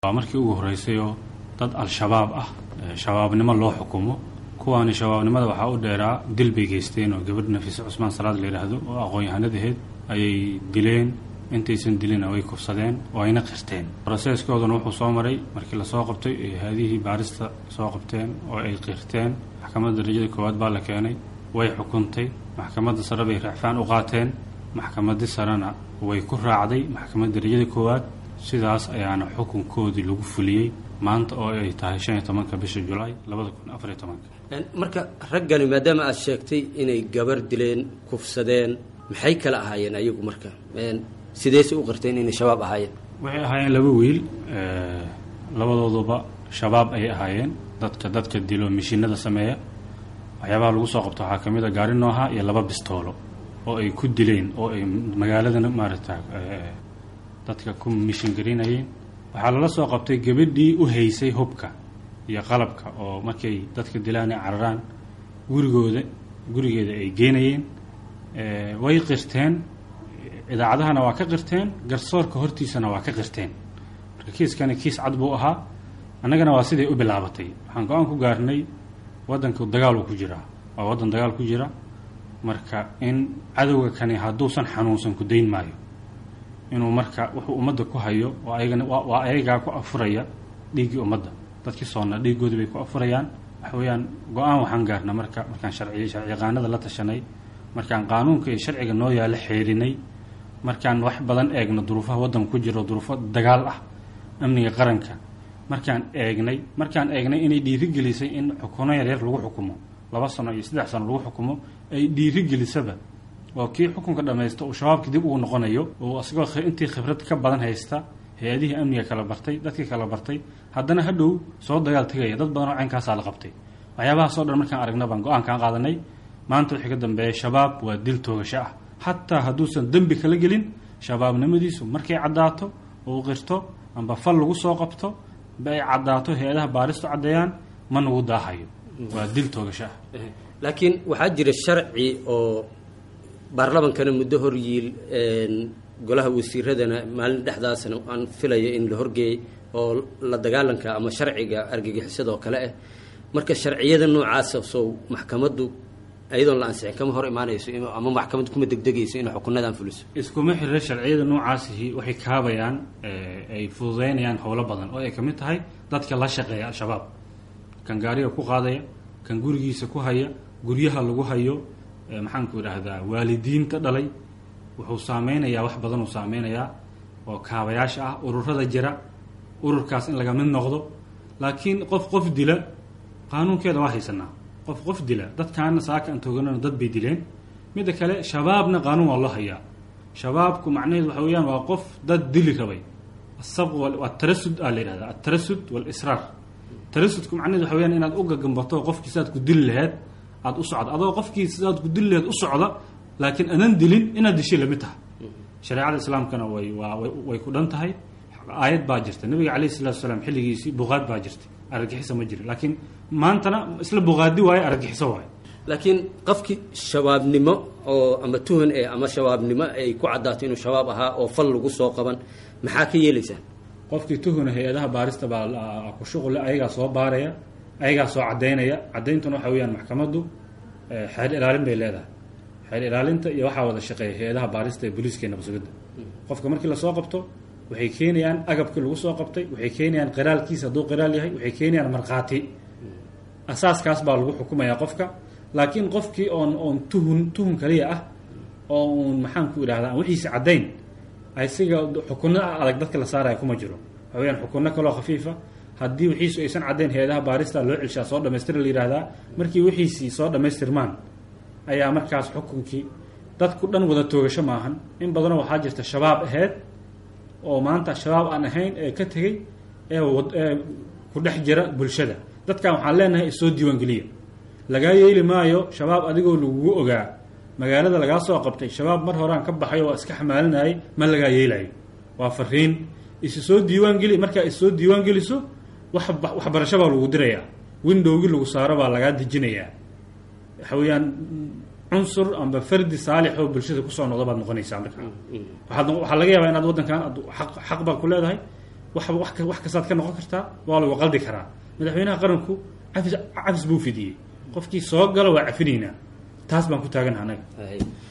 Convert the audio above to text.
markii ugu horeysay dad al-shabaab shabaabnimo loo xukumo kuwaani shabaabnimada waxa u dheeraa dil bay geysteen oo gabadh Nafisa Cusmaan Salaad la yiraahdo oo aqoon-yahanadaheed ayay dileen intaysan dilin way kufsadeen oo ayna qirteen processkoodana wuxuu soo maray markii la soo qabtay haadihii baarista soo qabteen oo ay qirteen maxkamadda darajada koowaad baa la keenay way xukuntay maxkamadda sare bay racfaan u qaateen maxkamadda sarena way ku raacday maxkamadda darajada koowaad sidaas ayaana xukunkoodii lagu fuliyay maanta oo ay tahay 15 bisha July 2014 marka raggani maadaama aad sheegtay inay gabar dileen kufsadeen maxay kala ahaayeen ayagu marka sidees u qirteen inay shabaab ahaayeen waxay ahaayeen laba wiil labadooduba shabaab ay ahaayeen dadka dilo mishinada sameeya waxyaabaha lagu soo qabto waxa kamid ah gaari nooha iyo laba bistoolo oo ay ku dileen oo ay magaaladana maaragtay dadka ku mishin garinayeen waxaa la soo qabtay gabadhii u haysay hubka iyo qalabka oo markay dadka dilaan cararaan gurigeeda ay geenayeen way qirteen idaacadahana waa ka qirteen garsoorka hortiisana waa ka qirteen marka kiiskani kiis cad buu ahaa annagana waa sidii u bilaabatay waxaan go'aan ku gaarnay wadanka dagaal ku jira waa wadan dagaal ku jira marka in cadawga kani haduusan xanuunsan ku deyn maayo inuu marka wuxuu ummadda ku hayo oo ayaga ku afuraya dhiigii ummadda dadkii soona dhiigoodii bay ku afurayaan wax weeyaan go'aan waxaan gaarnay markaan sharci-yaqaanada la tashanay markaan qaanuunka iyo sharciga noo yaala xeerinay markaan wax badan eegno duruufaha waddan ku jiro duruufo dagaal ah amniga qaranka markaan eegnay inay dhiirigelisay in xukuno yar lagu xukumo 2 sano iyo 3 sano lagu xukumo ay dhiirigelisaba oo kii xukunka dhamaysto oo shabaabka dib ugu noqonayo oo asagoo intii khibrad ka badan haysta hay'adihii amniga kala bartay dadkii kala bartay haddana hadhow soo dagaal tagaya dad badan oo caynkaas la qabtay waxyaabaha soo dhan markaan aragnay baan go'aan ka qaadanay maanta wixii ka dambeeyay shabaab waa dil toogasho ah hatta haduusan dambi kala gelin shabaabnimadiisu markay cadaato oo qirto amba fal lagu soo qabto bay cadaato hay'adaha baaristu cadeeyaan ma nagu daahayo waa dil toogasho ah laakiin waxaa jira sharci oo baarlamankana muddo hor yiil golaha wasiiradana maalin dhexdaasna aan filayo in la horgeey oo la dagaalanka ama sharciga argagixisada oo kale ah marka sharciyada noocaas oo maxkamaddu ayadoo la ansixin kama hor imaanayso ama maxkamaddu kuma degdegayso in xukunadan fuliso iskuma xirre sharciyada noocaasihi waxay kaabayaan ay fududeynayaan howlo badan oo ay kamid tahay dadka la shaqeeya al-shabaab kan gaariga ku qaadaya kan gurigiisa ku haya guryaha lagu hayo maxaan ku yiraahdaa waalidiinta dhalay wuxuu saameynayaa wax badan uu saameynayaa oo kaabayaasha ah ururada jira ururkaas in laga mid noqdo laakiin qof dila qaanuunkeeda waa haysanaa qof dila dadkaana saaka aan tooganana dad bay dileen mid kale shabaabna qaanuun waa loo hayaa shabaabku macnaheedu waxa weeyaan waa qof dad dili rabay asabq wal tarasud la yiraahdaa at-tarasud wal israr tarasudku macnaheedu waxa weeyaan inaad u gagambato qofkiisaad ku dili lahayd aad u socdo adoo qofkiisaad ku dili lahayd u socda laakiin anan dilin inaad dishay lama tahay shariicada islaamkana way ku dhan tahay aayad baa jirta nabiga kaleey salaatu wasalaam xilligiisii buqaad baa jirta argagixisa ma jiro laakiin maantana isla buqaadi waaye argagixiso waaye laakiin qofkii shabaabnimo oo ama tuhan ama shabaabnimo ay ku cadaato inuu shabaab ahaa oo fal lagu soo qaban maxaa ka yeelaysaan qofkii tuhuna hay'adaha baarista baa ku shuqul ayaga soo baaraya ayaga soo cadeynaya cadeyntuna waxa weeyaan maxkamaddu xeer ilaalin bay leedahay xeer ilaalinta iyo waxa wada shaqeeya hay'adaha baarista ee booliiska nabadgelyada qofka markii la soo qabto waxay keenayaan agabkii lagu soo qabtay waxay keenayaan qiraalkiisa hadduu qiraal yahay waxay keenayaan markhaati asaaskaas baa lagu xukumayaa qofka laakiin qofkii oon tuhun kaliya ah oo uun maxaan ku idhahdaa wixiisi caddayn asiga xukunno adag dadka la saaraya kuma jiro waxa weeyaan xukunno kaloo khafiifa haddii wixiisu aysan caddayn hay'adaha baarista loo celshaa soo dhammaystira la yidhaahdaa markii wixiisii soo dhammaystirmaan ayaa markaas xukunkii dadku dhan wada toogasho maahan in badanoo waxaa jirta shabaab aheyd oo maanta shabaab aan ahayn ee ka tegey ee ku dhex jira bulshada dadkan waxaan leenahay isoo diiwaangeliya lagaa yeeli maayo shabaab adigoo lagugu ogaa magaalada lagaa soo qabtay shabaab mar horaan ka baxay oo iska xamaalinayay ma lagaa yeelayo waa fariin soo diiwaangeli markaa isoo diiwaangeliso waxbarasho baa lagu dirayaa windowgii lagu saaro baa lagaa dejinayaa waxa weeyaan cunsur amba fardi saalix oo bulshada kusoo noqda baad noqonaysaa markaa waxaa laga yaabaa inaad waddankan xaq baa ku leedahay wax kastaad ka noqon kartaa, waa lagu qaldi karaa. madaxweynaha qaranku cafis buu fidiyey, qofkii soo gala waa cafinaynaa, taas baan ku taaganaha anaga.